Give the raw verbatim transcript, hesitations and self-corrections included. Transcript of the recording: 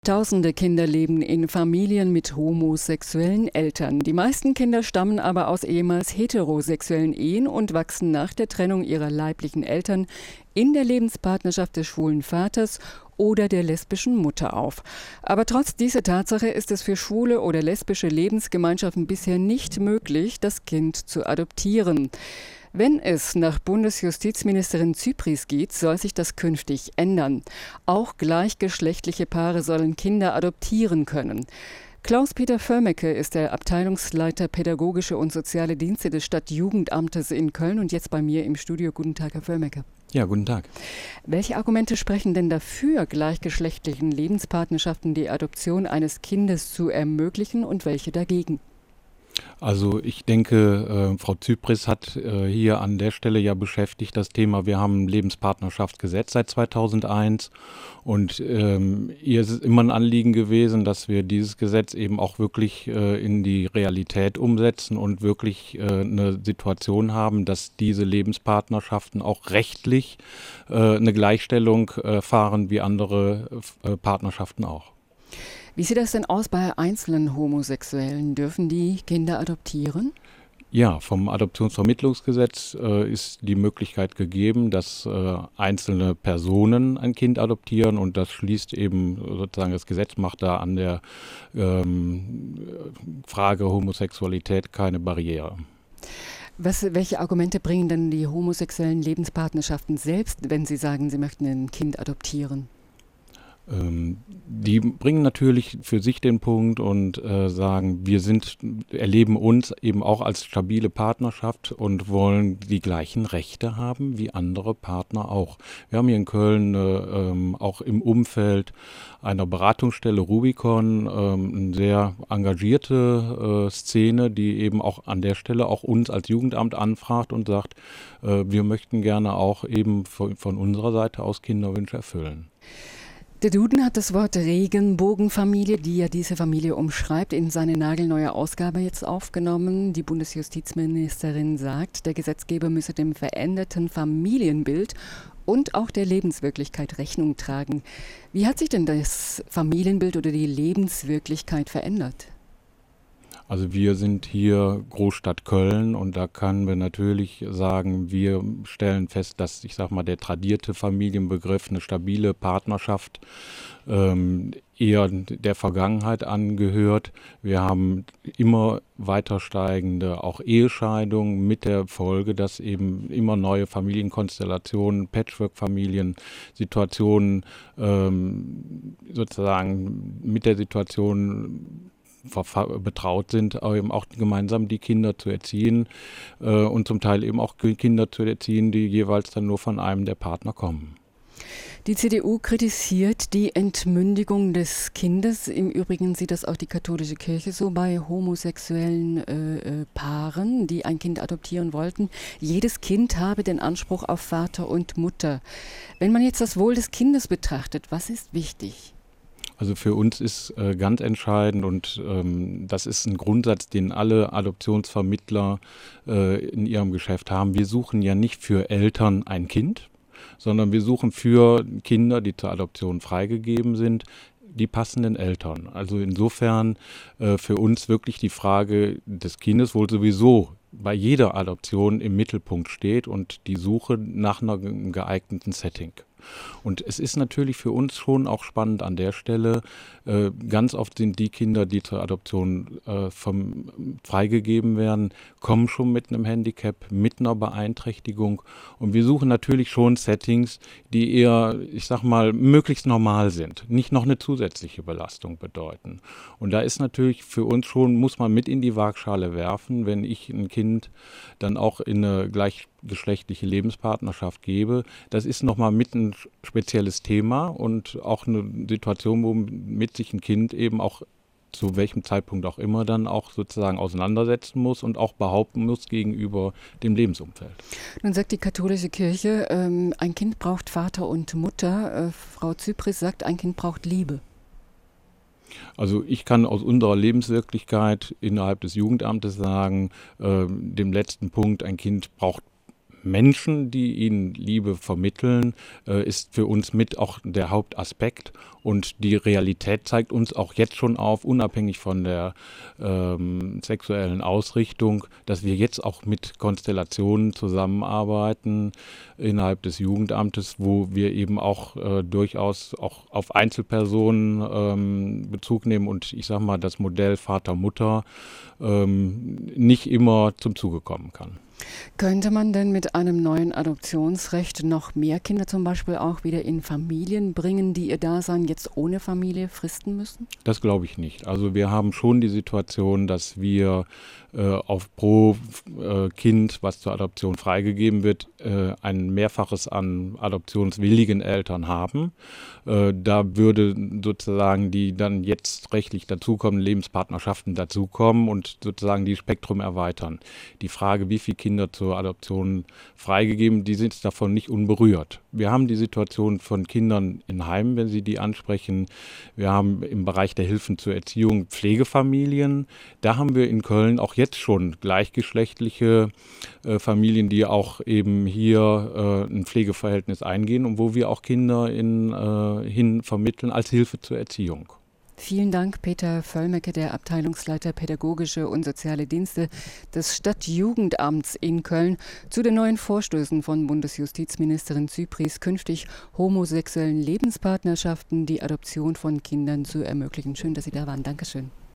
Tausende Kinder leben in Familien mit homosexuellen Eltern. Die meisten Kinder stammen aber aus ehemals heterosexuellen Ehen und wachsen nach der Trennung ihrer leiblichen Eltern in der Lebenspartnerschaft des schwulen Vaters oder der lesbischen Mutter auf. Aber trotz dieser Tatsache ist es für schwule oder lesbische Lebensgemeinschaften bisher nicht möglich, das Kind zu adoptieren. Wenn es nach Bundesjustizministerin Zypries geht, soll sich das künftig ändern. Auch gleichgeschlechtliche Paare sollen Kinder adoptieren können. Klaus-Peter Völmecke ist der Abteilungsleiter Pädagogische und Soziale Dienste des Stadtjugendamtes in Köln und jetzt bei mir im Studio. Guten Tag, Herr Völmecke. Ja, guten Tag. Welche Argumente sprechen denn dafür, gleichgeschlechtlichen Lebenspartnerschaften die Adoption eines Kindes zu ermöglichen und welche dagegen? Also ich denke, äh, Frau Zypries hat äh, hier an der Stelle ja beschäftigt das Thema, wir haben ein Lebenspartnerschaftsgesetz seit zweitausendeins und ähm, ihr ist es immer ein Anliegen gewesen, dass wir dieses Gesetz eben auch wirklich äh, in die Realität umsetzen und wirklich äh, eine Situation haben, dass diese Lebenspartnerschaften auch rechtlich äh, eine Gleichstellung erfahren wie andere äh, Partnerschaften auch. Wie sieht das denn aus bei einzelnen Homosexuellen? Dürfen die Kinder adoptieren? Ja, vom Adoptionsvermittlungsgesetz äh, ist die Möglichkeit gegeben, dass äh, einzelne Personen ein Kind adoptieren und das schließt eben sozusagen, das Gesetz macht da an der ähm, Frage Homosexualität keine Barriere. Was, welche Argumente bringen denn die homosexuellen Lebenspartnerschaften selbst, wenn sie sagen, sie möchten ein Kind adoptieren? Die bringen natürlich für sich den Punkt und äh, sagen, wir sind, erleben uns eben auch als stabile Partnerschaft und wollen die gleichen Rechte haben wie andere Partner auch. Wir haben hier in Köln äh, ähm, auch im Umfeld einer Beratungsstelle Rubicon ähm, eine sehr engagierte äh, Szene, die eben auch an der Stelle auch uns als Jugendamt anfragt und sagt, äh, wir möchten gerne auch eben von, von unserer Seite aus Kinderwünsche erfüllen. Der Duden hat das Wort Regenbogenfamilie, die ja diese Familie umschreibt, in seine nagelneue Ausgabe jetzt aufgenommen. Die Bundesjustizministerin sagt, der Gesetzgeber müsse dem veränderten Familienbild und auch der Lebenswirklichkeit Rechnung tragen. Wie hat sich denn das Familienbild oder die Lebenswirklichkeit verändert? Also wir sind hier Großstadt Köln und da können wir natürlich sagen, wir stellen fest, dass, ich sag mal, der tradierte Familienbegriff, eine stabile Partnerschaft, ähm, eher der Vergangenheit angehört. Wir haben immer weiter steigende auch Ehescheidungen mit der Folge, dass eben immer neue Familienkonstellationen, Patchwork-Familien, Situationen ähm, sozusagen mit der Situation betraut sind, eben auch gemeinsam die Kinder zu erziehen äh, und zum Teil eben auch Kinder zu erziehen, die jeweils dann nur von einem der Partner kommen. Die C D U kritisiert die Entmündigung des Kindes. Im Übrigen sieht das auch die katholische Kirche so bei homosexuellen äh, Paaren, die ein Kind adoptieren wollten. Jedes Kind habe den Anspruch auf Vater und Mutter. Wenn man jetzt das Wohl des Kindes betrachtet, was ist wichtig? Also für uns ist äh, ganz entscheidend und ähm, das ist ein Grundsatz, den alle Adoptionsvermittler äh, in ihrem Geschäft haben. Wir suchen ja nicht für Eltern ein Kind, sondern wir suchen für Kinder, die zur Adoption freigegeben sind, die passenden Eltern. Also insofern äh, für uns wirklich die Frage des Kindes wohl sowieso bei jeder Adoption im Mittelpunkt steht und die Suche nach einem geeigneten Setting. Und es ist natürlich für uns schon auch spannend an der Stelle, äh, ganz oft sind die Kinder, die zur Adoption äh, vom, freigegeben werden, kommen schon mit einem Handicap, mit einer Beeinträchtigung und wir suchen natürlich schon Settings, die eher, ich sag mal, möglichst normal sind, nicht noch eine zusätzliche Belastung bedeuten. Und da ist natürlich für uns schon, muss man mit in die Waagschale werfen, wenn ich ein Kind dann auch in eine gleichgeschlechtliche Lebenspartnerschaft gebe, das ist nochmal mit ein spezielles Thema und auch eine Situation, womit sich ein Kind eben auch zu welchem Zeitpunkt auch immer dann auch sozusagen auseinandersetzen muss und auch behaupten muss gegenüber dem Lebensumfeld. Nun sagt die katholische Kirche, ähm, ein Kind braucht Vater und Mutter. Äh, Frau Zypries sagt, ein Kind braucht Liebe. Also ich kann aus unserer Lebenswirklichkeit innerhalb des Jugendamtes sagen, äh, dem letzten Punkt, ein Kind braucht Menschen, die ihnen Liebe vermitteln, äh, ist für uns mit auch der Hauptaspekt. Und die Realität zeigt uns auch jetzt schon auf, unabhängig von der ähm, sexuellen Ausrichtung, dass wir jetzt auch mit Konstellationen zusammenarbeiten innerhalb des Jugendamtes, wo wir eben auch äh, durchaus auch auf Einzelpersonen ähm, Bezug nehmen und ich sage mal, das Modell Vater-Mutter ähm, nicht immer zum Zuge kommen kann. Könnte man denn mit einem neuen Adoptionsrecht noch mehr Kinder zum Beispiel auch wieder in Familien bringen, die ihr Dasein jetzt ohne Familie fristen müssen? Das glaube ich nicht. Also wir haben schon die Situation, dass wir äh, auf pro äh, Kind, was zur Adoption freigegeben wird, äh, ein Mehrfaches an adoptionswilligen Eltern haben. Äh, da würde sozusagen die dann jetzt rechtlich dazukommenden Lebenspartnerschaften dazukommen und sozusagen die Spektrum erweitern. Die Frage, wie viele Kinder zur Adoption freigegeben, die sind davon nicht unberührt. Wir haben die Situation von Kindern in Heimen, wenn Sie die ansprechen. Wir haben im Bereich der Hilfen zur Erziehung Pflegefamilien. Da haben wir in Köln auch jetzt schon gleichgeschlechtliche äh, Familien, die auch eben hier äh, ein Pflegeverhältnis eingehen und wo wir auch Kinder in, äh, hin vermitteln als Hilfe zur Erziehung. Vielen Dank, Peter Völlmecke, der Abteilungsleiter Pädagogische und Soziale Dienste des Stadtjugendamts in Köln, zu den neuen Vorstößen von Bundesjustizministerin Zypries, künftig homosexuellen Lebenspartnerschaften die Adoption von Kindern zu ermöglichen. Schön, dass Sie da waren. Dankeschön.